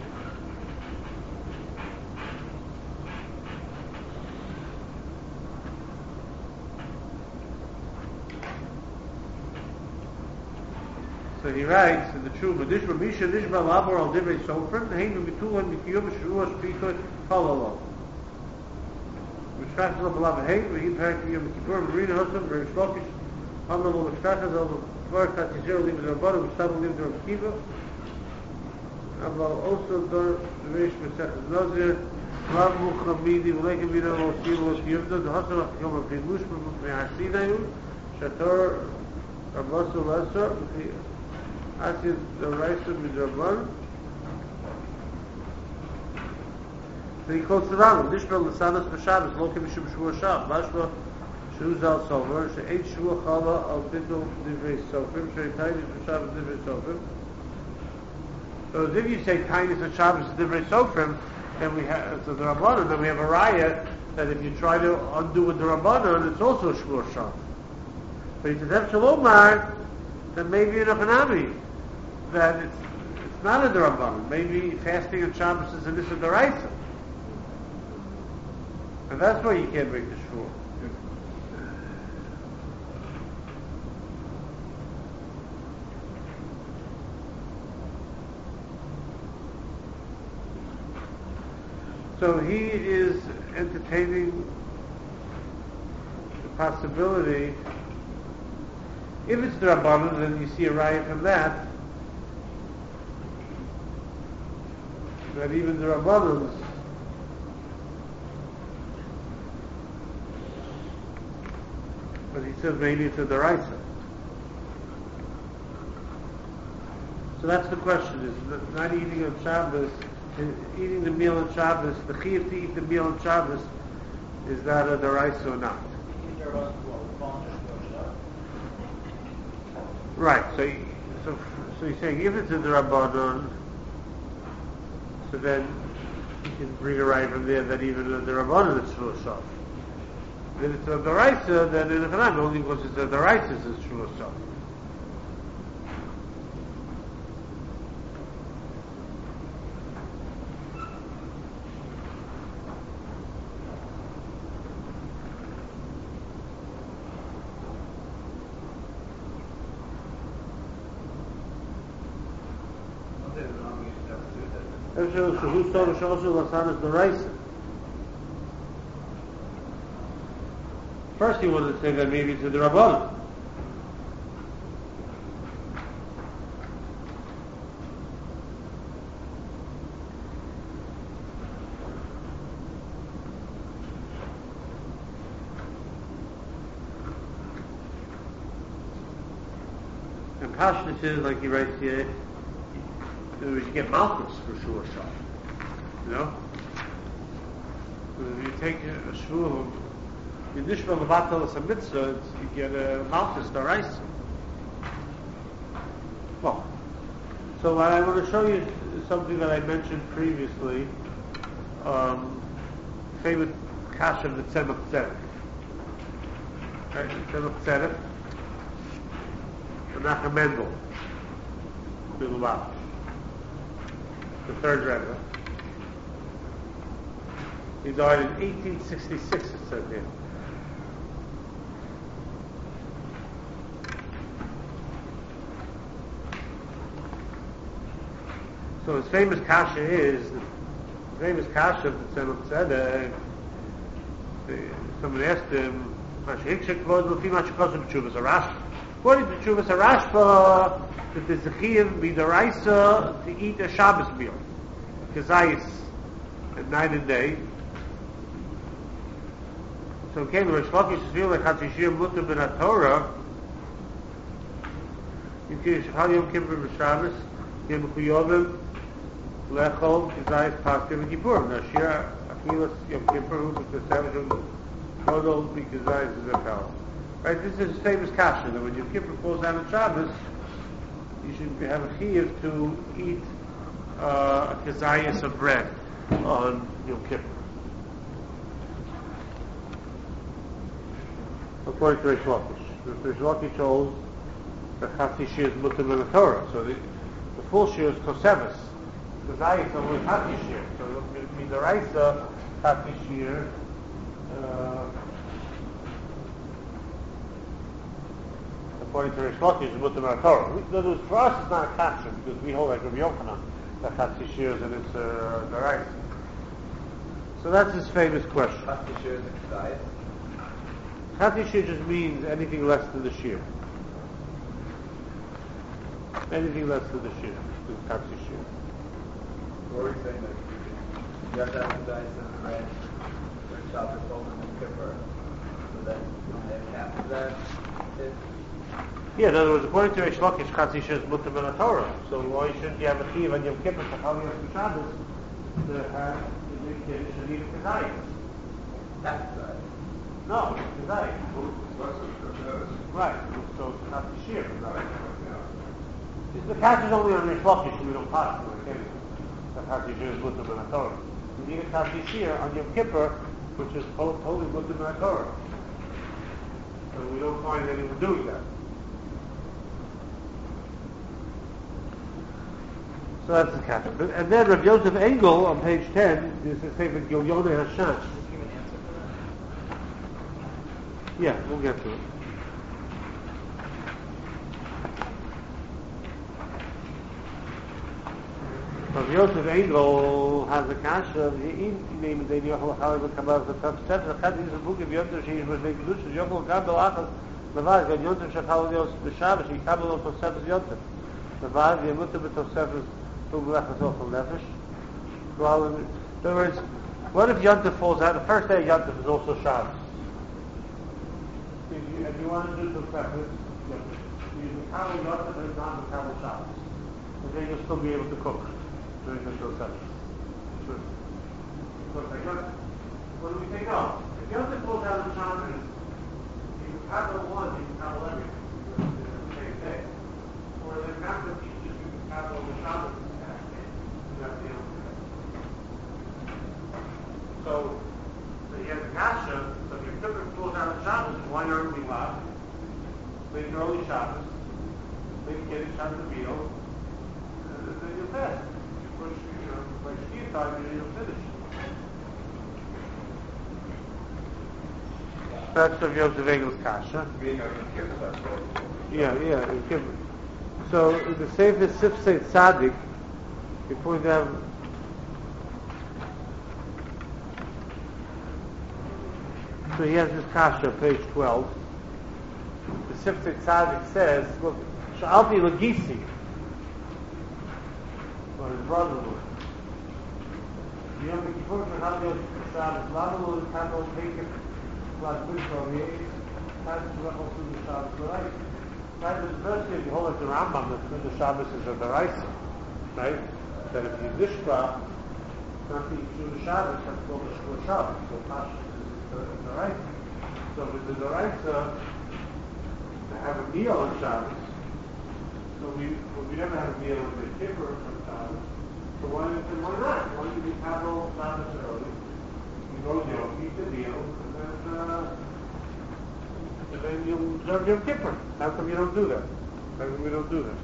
So he writes in the Tshuva, Nishma Misha Nishma Labor al Divrei Sofer, Heinu Mitulan Mikiyom Shruah Shpikot Halalo. Mishkach Lo Balav Hein, V'hin Parak Yom Kippur, Marina Hosam, V'hin Shlokish, Hamla Lo Mishkach Lo Mishkach Tatizir Lim Rabbanan, V'stam Lim Rabbanan Kiva, אבל also the Reish Mesech Nazir, Rav Muchamidi, V'leikim Bina Lo Sivu Lo Siyivda, the Hassan of Yom HaPilush, Me'asinayu, Shator, Rabbasu Lesser, Asid the Raisa Midrabban. Then he quotes the Rambam, Nishma L'sanas B'Shabbos, Lokim Mishum Shvuah Shav, Mashma Shuz Al Sofer, She'eit Shvuah Chala Al Bidol Divrei Sofim, She'etaynis B'Shabbos Divrei Sofim. So as if you say Tainis and Shabbos Divrei Sofrim, then we have so the Rabbanan, then we have a raya that if you try to undo with the Rabbanan, it's also a Shvuah Shav. But he says, Ef Shalomar, then maybe in a Hanami, that it's it's not a Rabbanan. Maybe fasting on Shabbos is an Issa D'oraisa. And that's why you can't make the Shvuah. So he is entertaining the possibility, if it's the Rabbanan, then you see a riot from that, that even the Rabbanans but he says maybe it's a D'oraisa. So that's the question, is not eating on Shabbos, eating the meal on Shabbos, the chiyuv to eat the meal on Shabbos, is that a D'oraisa or not? Right, so so so he's saying if it's a D'Rabbanan, so then you can bring a right from there that even a D'Rabbanan is Shvuah Shav. If it's a D'oraisa, then in the Chanam, only because it's a D'oraisa is Shvuah Shav. First he wanted to say that maybe it's a D'Rabbanan. And Pashtus is, like he writes here, you, you get Malchus for Shua Shah. You know? So if you take a Shua, you nishma levatel as a mitzvah, you get a Malchus, the rice. Well, so I want to show you something that I mentioned previously, um, famous Kasha of the Tzemach Tzedek. Right, the Tzemach Tzedek, and Menachem Mendel, the Lubavitch, the third Rebbe. He died in eighteen sixty-six, it says here. So his famous kasha is, the famous kasha of the Tzemach Tzedek, somebody asked him, according to Chuvas Arashba, that the Zechiyim be the Raisa to eat a Shabbos meal, Kazayis, at night and day. So it came to Rish Lakish to feel like Hatzishir Mutter ben HaTorah, you can Shachal Yom Kippur b'Shabbos, Yom Kuyovim, Lechol, Kazayis, Paskim, and Kippurim. Now, Shir Achilas Yom Kippur, who was the seventh Kodol, Kazayis, is their power. Right, this is his famous kasha, that when Yom Kippur falls down on Shabbos, you should have a chiyuv to eat uh, a kazayas of bread on Yom Kippur. According to Rish Lakish. Rish Lakish holds that Chatzi Shir is mutter ben Torah, so the, the full Shir is Tosefus. Kazayas is only Chatzi Shir, so it would be the Raisa Chatzi Shir. Uh, According to Rish Lakish, it's mutter ben Torah. In other words, for us it's not a kasha because we hold like Rabbi Yochanan that Chatzi Shir is and it's uh, the Raisa. So that's his famous question. Chatzi Shir is a kazayas. Chatzi Shir just means anything less than the Shir. Anything less than the Shir is Chatzi Shir. What are we saying that you have to have kazayas and bread for Shabbos over Yom Kippur, so that you only have half of that? It, Yeah, in other words, according to Rish Lakish, Chatzi Shir is mutter ben Torah. So why shouldn't you have a chiyuv on Yom Kippur for Chal Yom Shabbos to have the kiddush and eat kazayas? that's kazayas. No, kazayas. Right. So it's Chatzi Shir. The kasha is only on Rish Lakish, we don't pass it. Okay? The Chatzi Shir is mutter ben Torah. You need a Chatzi Shir on Yom Kippur, which is totally mutter ben Torah. So we don't find anyone doing that. So that's the kasha. And then Rav Yosef Engel on page ten is the statement Gilyonei Hashan. Yeah, we'll get to it. Rav Yosef Engel has a kasha of Ye'im name the Yochel Chalav Kabbalah the Tav Set the Chad is a book of Yosef she was making Lush Yochel Kabel Achas Levad Gan Yosef Shachal Yosef B'Shabbos he Kabel of Tosefes Yosef Levad Yemuter B'Tosefes Tum Lechas Ochel Nefesh. Well, in other words, what if Yontif falls out? The first day of Yontif is also Shabbos. If you, if you want to do Tosefes, you use the Kabel Yontif and not the Kabel Shabbos. And then you'll still be able to cook during the Tosefes. Sure. So, what do we take off? If Yontif falls out on Shabbos, you can Kabel one, you can Kabel everything. You do the same day. Or the Kabel teaches you can Kabel the Shabbos. So, so you have the kasha, so if your Kippur falls out on Shabbos, why aren't we allowed? Make an early Shabbos, make a kiddush on the meal, and then you'll fast. You push, you know, by Shkia time, you'll finish. That's Rav Yosef Engel's kasha. Yeah, yeah, in Kippur. So, in the Sefer Sifsei Tzadik, you point out so he has this kasha, page twelve. The Sifsei Tzadik says, look, Sha'alti Lagisi, or his brother was. Yom Kippur Shachal Yosef Shabbos, Lama Lo Kabel Taken, Lad Kush Roviyeh, Tad Shulach Osu Shabbos L'Rayis. Right, but firstly, if you hold it the Rambam, that through the Shabbos is a Daraisa, right? That if you nishba, not to eat through the Shabbos, that's called a Shua Shabbos. So Pash is the Daraisa. So with the Daraisa, to have a meal on Shabbos, so we well, we never have a meal on the Kippur on Shabbos. So why, why not? Why don't you do Kabbalah Shabbos early? You go there, eat the meal, and then uh, and then you'll observe Yom Kippur. How come you don't do that? How come we don't do that?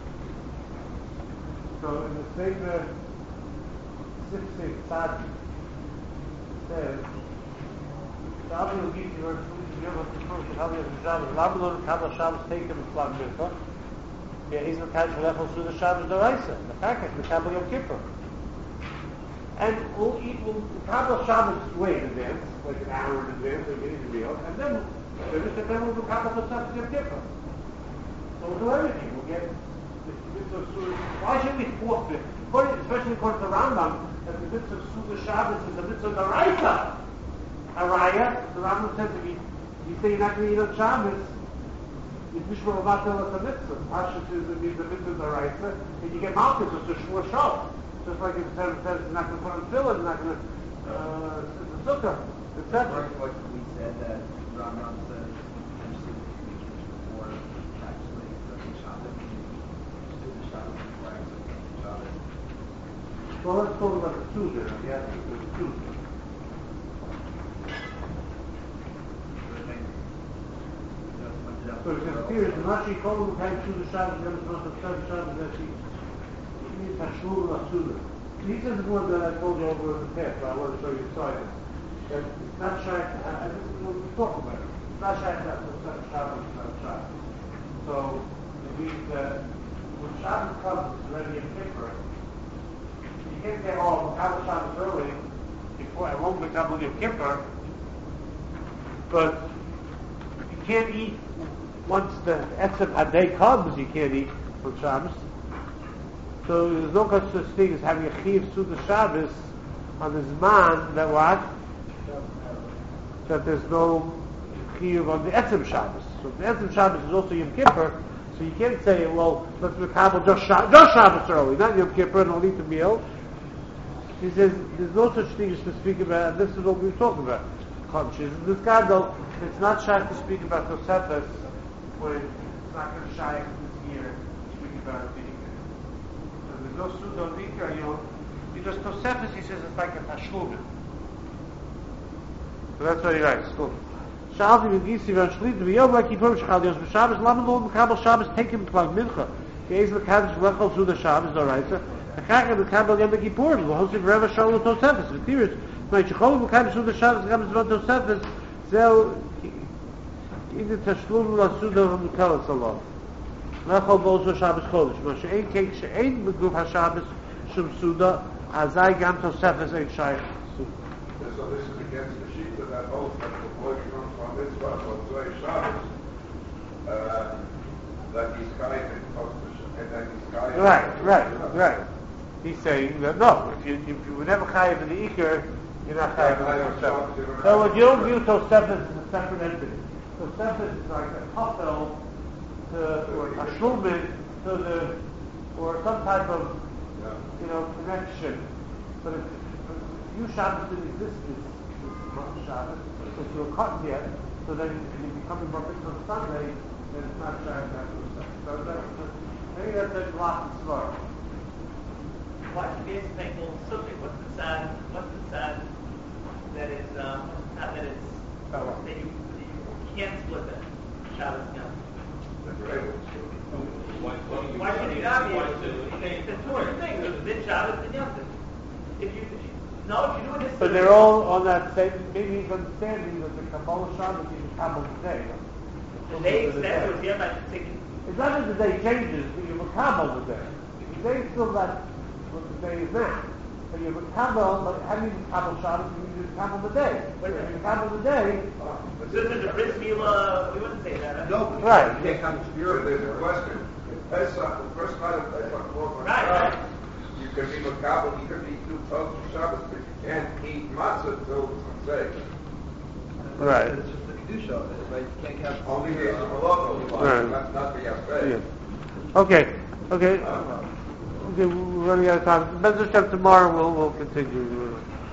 So in the same uh, six six Tzadi says, Shabbos will give you a food to give us the first of Haviyah and Shabbos. Labelon and Kabbalah Shabbos take him in Flag Mincha. Yeah, he's the kind of levels through the Shabbos Doraisa. The fact is, the Kabbalah Yom Kippur. And we'll eat, we'll Kabbalah Shabbos way in advance, like an hour in advance, we'll get the meal, and then we'll finish, and then we'll do Kabbalah Shabbos Yom Kippur. So we'll do everything. We'll get the mitzvah of Suda. Why should we forfeit? According, especially according to Rambam, that the mitzvah of Suda Shabbos is the mitzvah of Doraisa. Araya, the Rambam says if you, you say you're not going to eat on Shabbos, it's Mishmar Avatel as a mitzvah. Pashas is the means the mitzvah of Doraisa, and you get Malchus, it's a Shua Shabbos. Just like it says, says it's not going to put on tefillin, it's not going to uh, it's a sukkah, et cetera. What we said that Rambam says potentially before actually cooking Shabbos, the Shabbos before actually cooking Shabbos. Well, let's talk about the two there. Yeah, the two. So it says here, the Mashi Kolu came to the Shabbos, then it's not the third Shabbos that he means Hashmur Lasula. He says the word that I told you over in the past, but I want to show you inside it. That it's not shy, uh, this is what we're talking about. It's not shy that the third Shabbos is not Shabbos. So it means that when Shabbos comes, it's already in Kippur. You can't say, oh, we'll have Shabbos early, before I won't become Yom Kippur, but you can't eat once the Etzem Hadei comes, you can't eat on Shabbos. So there's no such thing as having a Chiv Suda Shabbos on the Zman that what? That there's no Chiv on the Etzem Shabbos. So the Etzem Shabbos is also Yom Kippur, so you can't say, well, let's mekabel just, Shab- just Shabbos early, not Yom Kippur, and I'll eat the meal. He says there's no such thing as to speak about, and this is what we were talking about. Conscious. In this guy though, it's not shy to speak about Tosefes when it's not going to shy this year to speak about the There's no Suda Nikra, you know, because Tosefes, he says, it's like a Tashlumin. So that's what he writes. Cool. Shalti v'gisi v'ashlit v'yom v'kippur shchal yos v'shabbos lama lo m'kabel Shabbos take him klag mincha ke'ez l'kadish v'lechol Suda Shabbos d'oraisa achaka m'kabel yom v'kippur v'hosim reva shalom Tosefes v'tiris v'yichol m'kabel Suda Shabbos v'kabel zvan Tosefes zel in the Tashlum l'Suda v'mutelas alov Lechol bozo Shabbos chodesh. Ma she'ein keik she'ein beguf ha-Shabbos shum Suda, azai gam Tosefes ein shaykh Suda. So this is against the sheet of that oath that the boy comes from Mitzvah on Zoy Shabbos, uh, that he's kind and that he's kind. Right, right, right. He's saying that no, if you if you were never chayiv in the Iker, you're not chayiv in the Tosefes. So if you don't view Tosefes as a separate entity, Tosefes is like a tafel to, or a shulman to the, or some type of, you know, connection. But if, if you Shabbos didn't exist this, this month Shabbos, if you were cut yet, so then if you become a Bar Mitzvah on Sunday, then it's not Shabbos after the Sunday. So that's, maybe that's a lot of slow. Why should be a single subject? What's the sad? What's the sad that is um, not that it's that you, that you can't split it? Shabbos, no. Why should you not be able to? It's the two things. There's mid Shabbos and Yom Tov. If you, if you no, if you do this. But they're all on that same. Maybe he's understanding that the Kabbalah Shabbos is the Kabbalah today. The day extends with him. I should think. It's not that the day changes, but you're Kabbalah the day. The day is still that what the day is now. So you're Kabbalah, but having the Kabbalah Shabbos, you use Kabbalah the day. But if you're Kabbalah the day. So this is a bris milah. We wouldn't say that. No, right. You can't come to spirit. There's a question. Pesach, the first night of Pesach, right, right. You can be makabel, you can be two toast Shabbos, but you can't eat matzah until it's on Right. It's just the kedusha. Right? You can't count Only the Malacha, Right. not, not the Yafeh. Yeah. Okay, okay. Okay, we're running out of time. Bezos Hashem tomorrow we'll, we'll continue.